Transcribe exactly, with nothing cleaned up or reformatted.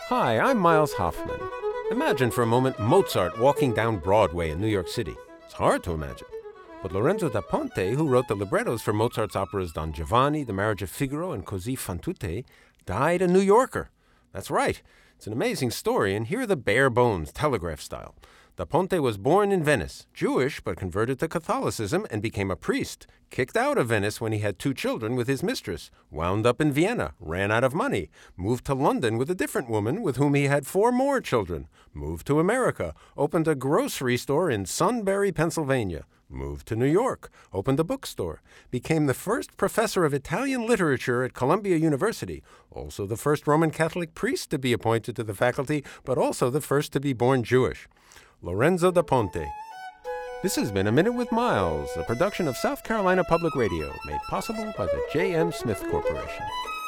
Hi, I'm Miles Hoffman. Imagine for a moment Mozart walking down Broadway in New York City. It's hard to imagine. But Lorenzo da Ponte, who wrote the librettos for Mozart's operas Don Giovanni, The Marriage of Figaro, and Così fan tutte, died a New Yorker. That's right. It's an amazing story, and here are the bare bones, telegraph style. Da Ponte was born in Venice, Jewish, but converted to Catholicism and became a priest. Kicked out of Venice when he had two children with his mistress. Wound up in Vienna, ran out of money. Moved to London with a different woman with whom he had four more children. Moved to America. Opened a grocery store in Sunbury, Pennsylvania. Moved to New York. Opened a bookstore. Became the first professor of Italian literature at Columbia University. Also the first Roman Catholic priest to be appointed to the faculty, but also the first to be born Jewish. Lorenzo da Ponte. This has been A Minute with Miles, a production of South Carolina Public Radio, made possible by the J M. Smith Corporation.